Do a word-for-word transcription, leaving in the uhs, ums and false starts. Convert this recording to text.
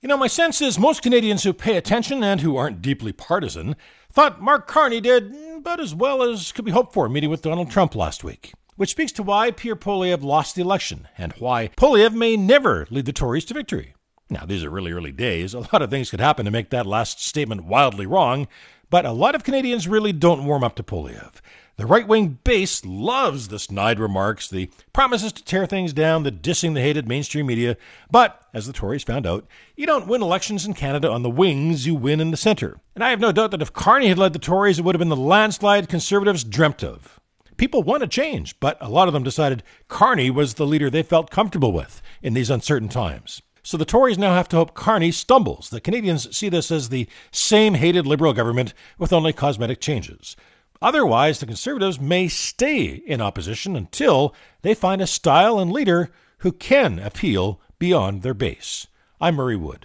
You know, my sense is most Canadians who pay attention and who aren't deeply partisan thought Mark Carney did about as well as could be hoped for meeting with Donald Trump last week, which speaks to why Pierre Poilievre lost the election and why Poilievre may never lead the Tories to victory. Now, these are really early days. A lot of things could happen to make that last statement wildly wrong, but a lot of Canadians really don't warm up to Poilievre. The right-wing base loves the snide remarks, the promises to tear things down, the dissing the hated mainstream media. But, as the Tories found out, you don't win elections in Canada on the wings, you win in the centre. And I have no doubt that if Carney had led the Tories, it would have been the landslide Conservatives dreamt of. People want a change, but a lot of them decided Carney was the leader they felt comfortable with in these uncertain times. So the Tories now have to hope Carney stumbles. The Canadians see this as the same hated Liberal government with only cosmetic changes. Otherwise, the Conservatives may stay in opposition until they find a style and leader who can appeal beyond their base. I'm Murray Wood.